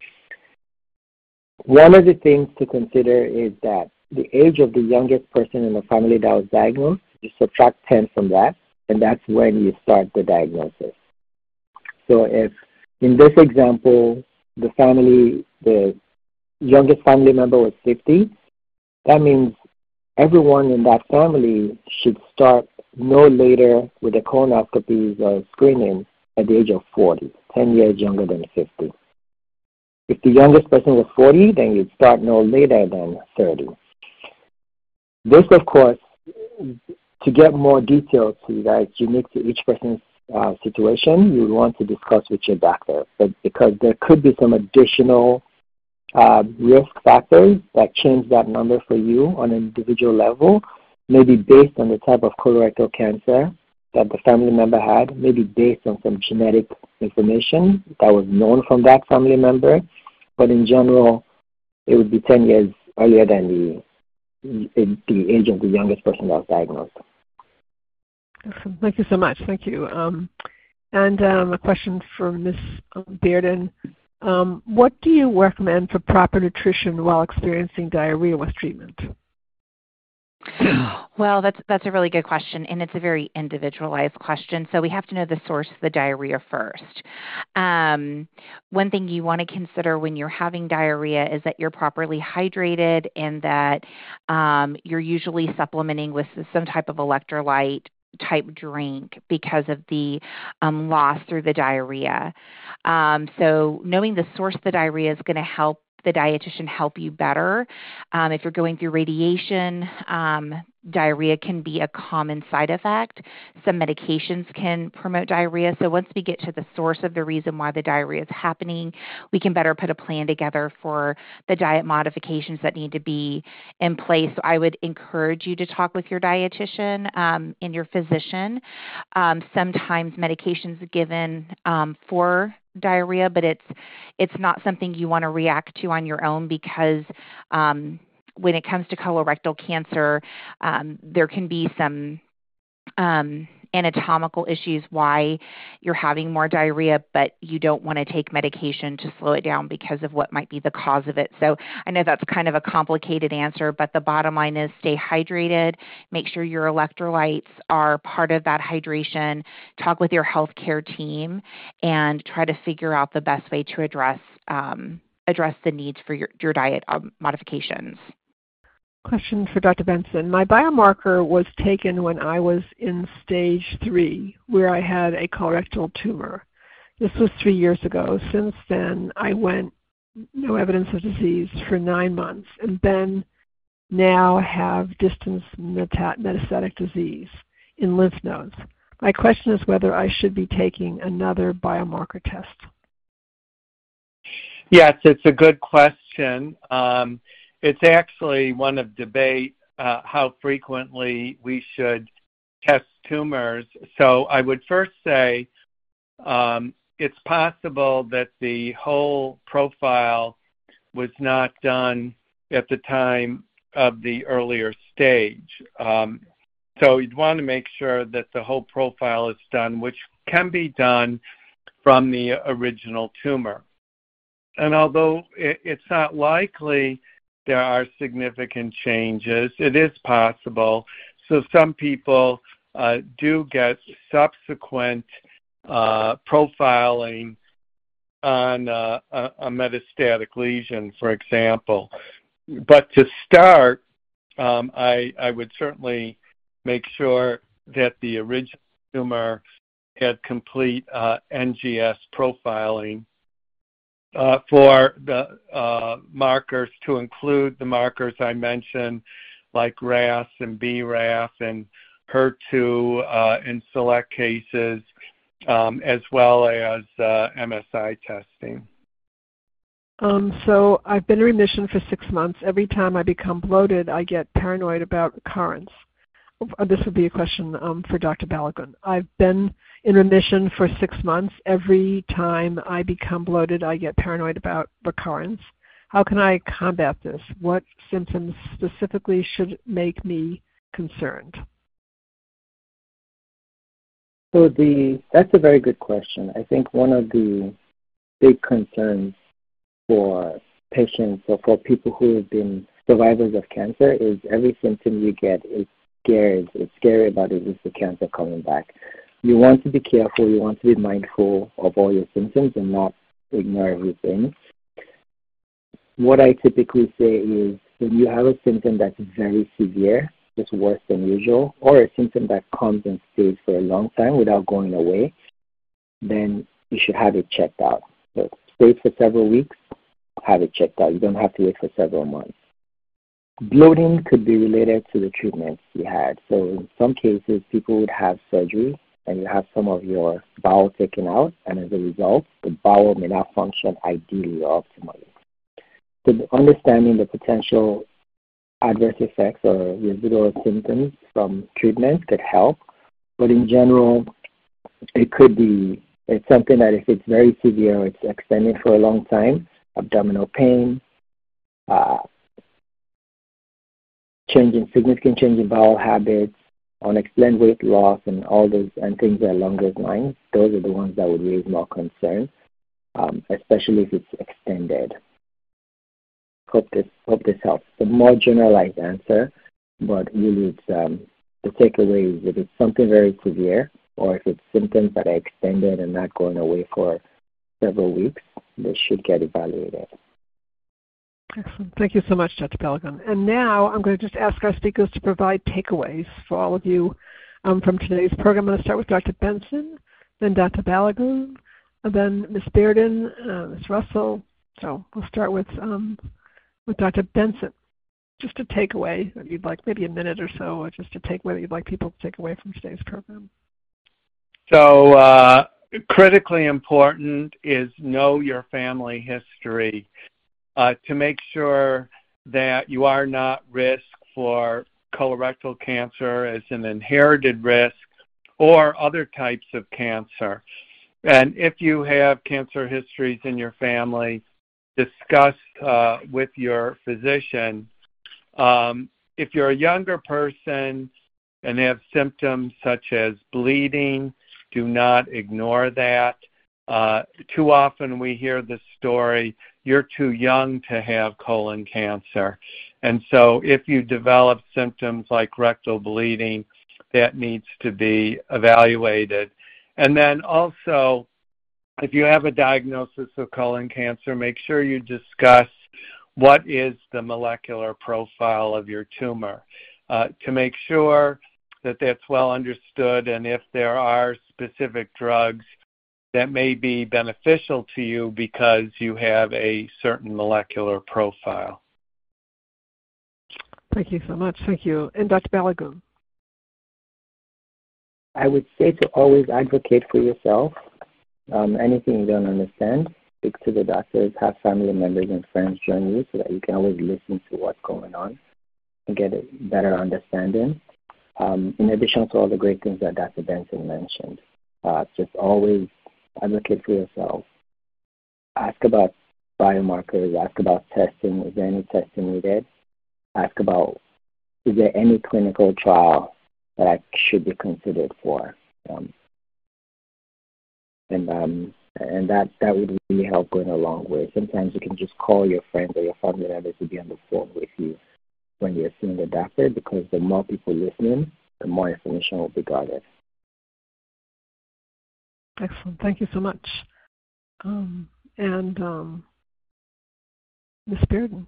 Speaker 4: One of the things to consider is that the age of the youngest person in the family that was diagnosed, you subtract ten from that, and that's when you start the diagnosis. So if, in this example, the family, the youngest family member was fifty, that means everyone in that family should start no later with the colonoscopies or screening at the age of forty, ten years younger than fifty. If the youngest person was forty, then you'd start no later than thirty. This, of course, to get more details to you guys, unique to each person's uh, situation, you want to discuss with your doctor, but because there could be some additional uh, risk factors that change that number for you on an individual level, maybe based on the type of colorectal cancer that the family member had, maybe based on some genetic information that was known from that family member, but in general, it would be ten years earlier than the the age of the youngest person that was diagnosed.
Speaker 2: Awesome. Thank you so much. Thank you. Um, and um, a question for Miz Bearden. Um, what do you recommend for proper nutrition while experiencing diarrhea with treatment?
Speaker 5: Well, that's that's a really good question, and it's a very individualized question. So we have to know the source of the diarrhea first. Um, one thing you want to consider when you're having diarrhea is that you're properly hydrated and that um, you're usually supplementing with some type of electrolyte type drink because of the um, loss through the diarrhea. Um, so knowing the source of the diarrhea is going to help the dietitian help you better. Um, if you're going through radiation, um, diarrhea can be a common side effect. Some medications can promote diarrhea. So once we get to the source of the reason why the diarrhea is happening, we can better put a plan together for the diet modifications that need to be in place. So I would encourage you to talk with your dietitian um, and your physician. Um, sometimes medications are given um, for diarrhea, but it's it's not something you want to react to on your own because um, when it comes to colorectal cancer, um, there can be some um, anatomical issues why you're having more diarrhea, but you don't want to take medication to slow it down because of what might be the cause of it. So I know that's kind of a complicated answer, but the bottom line is stay hydrated, make sure your electrolytes are part of that hydration, talk with your healthcare team, and try to figure out the best way to address um, address the needs for your, your diet um, modifications.
Speaker 2: Question for Doctor Benson. My biomarker was taken when I was in stage three, where I had a colorectal tumor. This was three years ago. Since then, I went no evidence of disease for nine months, and then now have distant meta- metastatic disease in lymph nodes. My question is whether I should be taking another biomarker test.
Speaker 3: Yes, it's a good question. Um, It's actually one of debate uh, how frequently we should test tumors. So I would first say um, it's possible that the whole profile was not done at the time of the earlier stage. Um, so you'd want to make sure that the whole profile is done, which can be done from the original tumor. And although it, it's not likely there are significant changes, it is possible. So some people uh, do get subsequent uh, profiling on uh, a, a metastatic lesion, for example. But to start, um, I, I would certainly make sure that the original tumor had complete uh, N G S profiling. Uh, for the uh, markers to include the markers I mentioned, like R A S and B R A F and H E R two uh, in select cases, um, as well as uh, M S I testing.
Speaker 2: Um, so I've been in remission for six months. Every time I become bloated, I get paranoid about recurrence. This would be a question um, for Doctor Balagun. I've been in remission for six months. Every time I become bloated, I get paranoid about recurrence. How can I combat this? What symptoms specifically should make me concerned?
Speaker 4: So the that's a very good question. I think one of the big concerns for patients or for people who have been survivors of cancer is every symptom you get is scared. It's scary about it is the cancer coming back. You want to be careful. You want to be mindful of all your symptoms and not ignore everything. What I typically say is when you have a symptom that's very severe, just worse than usual, or a symptom that comes and stays for a long time without going away, then you should have it checked out. So stay for several weeks, have it checked out. You don't have to wait for several months. Bloating could be related to the treatments you had. So in some cases, people would have surgery and you have some of your bowel taken out, and as a result, the bowel may not function ideally or optimally. So understanding the potential adverse effects or residual symptoms from treatment could help, but in general, it could be, it's something that if it's very severe or it's extended for a long time, abdominal pain, uh, changing, significant change in bowel habits, unexplained weight loss, and all those and things along those lines, those are the ones that would raise more concern, um, especially if it's extended. Hope this hope this helps. It's a more generalized answer, but really it's um, the takeaway is if it's something very severe or if it's symptoms that are extended and not going away for several weeks, they should get evaluated.
Speaker 2: Excellent. Thank you so much, Doctor Balagun. And now I'm going to just ask our speakers to provide takeaways for all of you um, from today's program. I'm going to start with Doctor Benson, then Doctor Balagun, and then Miz Bearden, uh, Miz Russell. So we'll start with um, with Doctor Benson. Just a takeaway that you'd like, maybe a minute or so, or just a takeaway that you'd like people to take away from today's program.
Speaker 3: So uh, critically important is know your family history. Uh, to make sure that you are not risk for colorectal cancer as an inherited risk or other types of cancer. And if you have cancer histories in your family, discuss uh, with your physician. Um, if you're a younger person, and have symptoms such as bleeding, do not ignore that. Uh, too often we hear the story, you're too young to have colon cancer. And so if you develop symptoms like rectal bleeding, that needs to be evaluated. And then also, if you have a diagnosis of colon cancer, make sure you discuss what is the molecular profile of your tumor uh, to make sure that that's well understood, and if there are specific drugs that may be beneficial to you because you have a certain molecular profile.
Speaker 2: Thank you so much. Thank you. And Doctor Balagoon?
Speaker 4: I would say to always advocate for yourself. Um, anything you don't understand, speak to the doctors, have family members and friends join you so that you can always listen to what's going on and get a better understanding. Um, in addition to all the great things that Doctor Benson mentioned, uh, just always advocate for yourself. Ask about biomarkers, ask about testing. Is there any testing needed? Ask about, is there any clinical trial that I should be considered for? Um, and um, and that, that would really help going a long way. Sometimes you can just call your friends or your family members to be on the phone with you when you're seeing the doctor, because the more people listening, the more information will be gathered.
Speaker 2: Excellent. Thank you so much. Um, and um, Miz Bearden.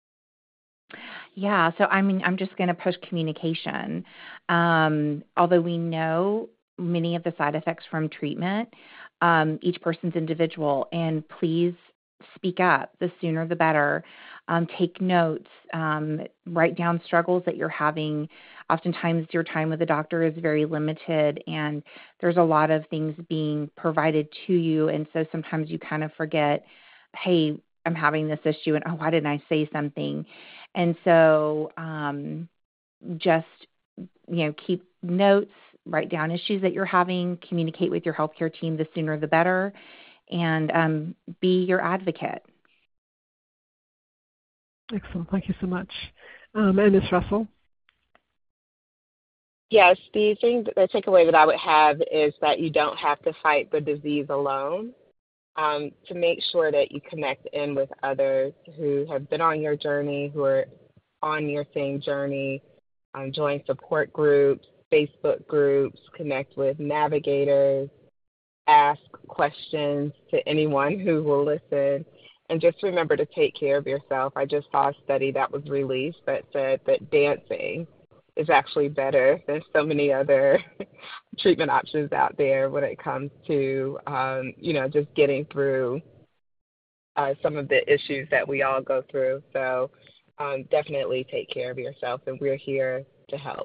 Speaker 5: Yeah, so I mean, I'm just going to push communication. Um, although we know many of the side effects from treatment, um, each person's individual, and please speak up. The sooner the better. Um, take notes. Um, write down struggles that you're having. Oftentimes your time with the doctor is very limited, and there's a lot of things being provided to you, and so sometimes you kind of forget, hey, I'm having this issue, and oh, why didn't I say something? And so um, just, you know, keep notes, write down issues that you're having, communicate with your healthcare team, the sooner the better, and um, be your advocate.
Speaker 2: Excellent. Thank you so much. Um, and Miz Russell?
Speaker 6: Yes, the thing, the takeaway that I would have is that you don't have to fight the disease alone. Um, to make sure that you connect in with others who have been on your journey, who are on your same journey, um, join support groups, Facebook groups, connect with navigators, ask questions to anyone who will listen, and just remember to take care of yourself. I just saw a study that was released that said that dancing is actually better than so many other treatment options out there when it comes to, um, you know, just getting through uh, some of the issues that we all go through. So um, definitely take care of yourself, and we're here to help.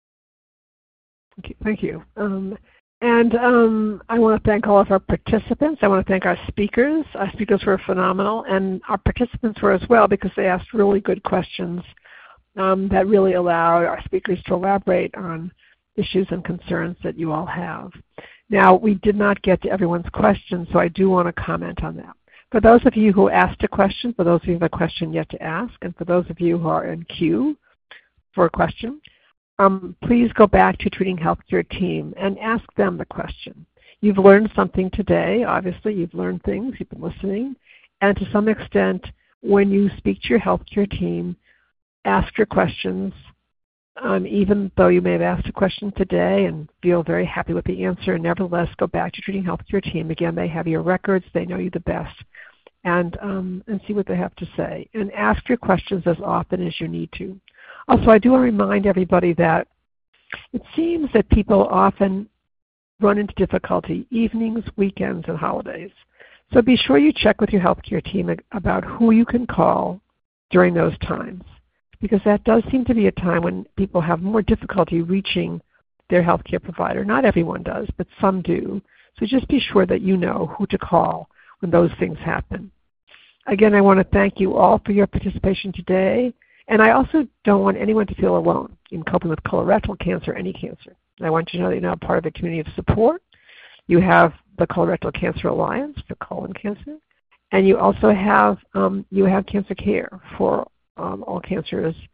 Speaker 2: Okay, thank you. Um, and um, I want to thank all of our participants. I want to thank our speakers. Our speakers were phenomenal, and our participants were as well, because they asked really good questions Um, that really allow our speakers to elaborate on issues and concerns that you all have. Now, we did not get to everyone's questions, so I do want to comment on that. For those of you who asked a question, for those of you who have a question yet to ask, and for those of you who are in queue for a question, um, please go back to Treating Healthcare Team and ask them the question. You've learned something today. Obviously, you've learned things. You've been listening. And to some extent, when you speak to your healthcare team, ask your questions, um, even though you may have asked a question today and feel very happy with the answer. Nevertheless, go back to Treating Healthcare Team. Again, they have your records. They know you the best. And, um, and see what they have to say. And ask your questions as often as you need to. Also, I do want to remind everybody that it seems that people often run into difficulty evenings, weekends, and holidays. So be sure you check with your healthcare team about who you can call during those times, because that does seem to be a time when people have more difficulty reaching their healthcare provider. Not everyone does, but some do. So just be sure that you know who to call when those things happen. Again, I want to thank you all for your participation today. And I also don't want anyone to feel alone in coping with colorectal cancer or any cancer. I want you to know that you're now part of a community of support. You have the Colorectal Cancer Alliance for colon cancer, and you also have um, you have cancer care for um, all cancers,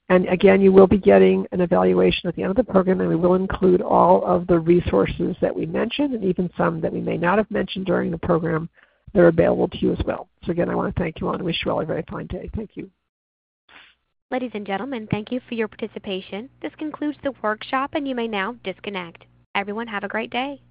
Speaker 2: And again, you will be getting an evaluation at the end of the program, and we will include all of the resources that we mentioned and even some that we may not have mentioned during the program that are available to you as well. So again, I want to thank you all and wish you all a very fine day. Thank you.
Speaker 1: Ladies and gentlemen, thank you for your participation. This concludes the workshop, and you may now disconnect. Everyone have a great day.